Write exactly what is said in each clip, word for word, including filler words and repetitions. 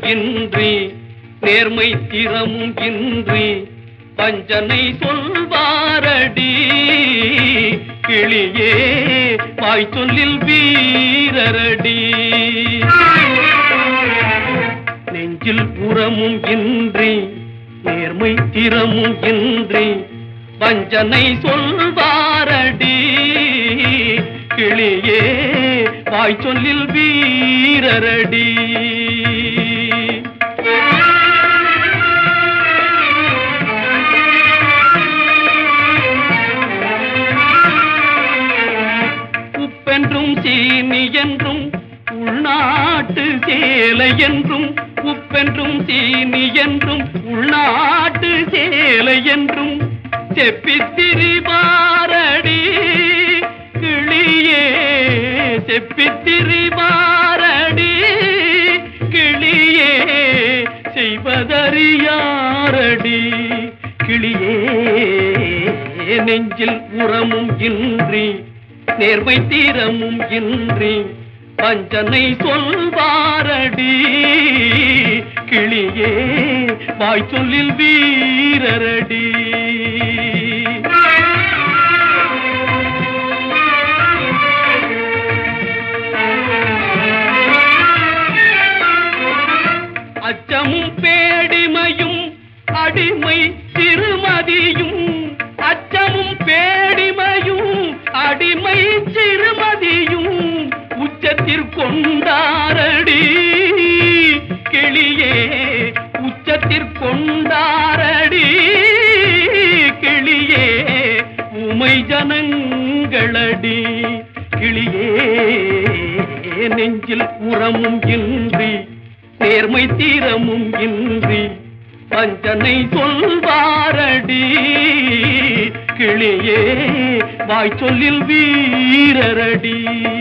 இன்றி நேர்மை திறமும் இன்றி வஞ்சனை சொல்வாரடி கிளியே வாய் சொல்லில் வீரரடி நெஞ்சில் புறமும் இன்றி நேர்மை திறமும் இன்றி வஞ்சனை சொல்வாரடி கிளியே வாய் சொல்லில் வீரரடி உப்பென்றும் சீனி என்றும் உள்நாட்டு சேலை என்றும் உப்பென்றும் சீனி என்றும் உள்நாட்டு சேலை என்றும் செப்பித்திரிபாரடி கிளியே செப்பித்திரிபாரடி கிளியே செய்வதறியாரடி கிளியே நெஞ்சில் உரமும் இன்றி நேர்மை தீரமும் இன்றி வஞ்சனை சொல்வாரடி கிளியே வாய் சொல்லில் வீரரடி அச்சமும் பேடிமையும் அடிமை சிறுமதியும் அச்சமும் பேடிமையும் அடிமை சிறுமதியும் உச்சத்திற்கொண்டாரடி கிளியே உச்சத்திற்கொண்டாரடி கிளியே உமை ஜனங்களடி கிளியே நெஞ்சில் உரமும் இன்றி நேர்மை தீரமும் இன்றி வஞ்சனை சொல்வாரடி கிளியே வாய் சொல்லில் வீரரடி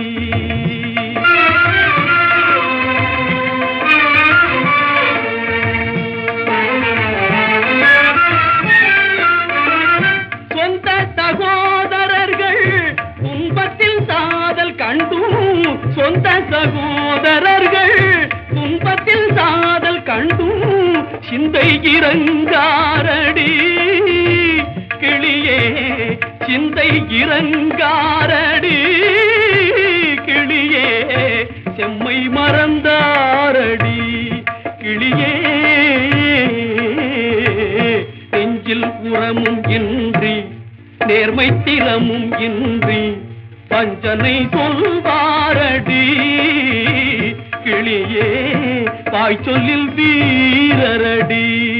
சொந்த சகோதரர்கள் துன்பத்தில் சாதல் கண்டும் சொந்த சகோதரர்கள் துன்பத்தில் சாதல் கண்டும் சிந்தை இறங்காரடி கிளியே சிந்தை இறங்காரடி கிளியே செம்மை மறந்தாரடி கிளியே நெஞ்சில் உரமும் இன்றி நேர்மை திறமும் இன்றி வஞ்சனை சொல்வாரடி கிளியே வாய் சொல்லில் வீரரடி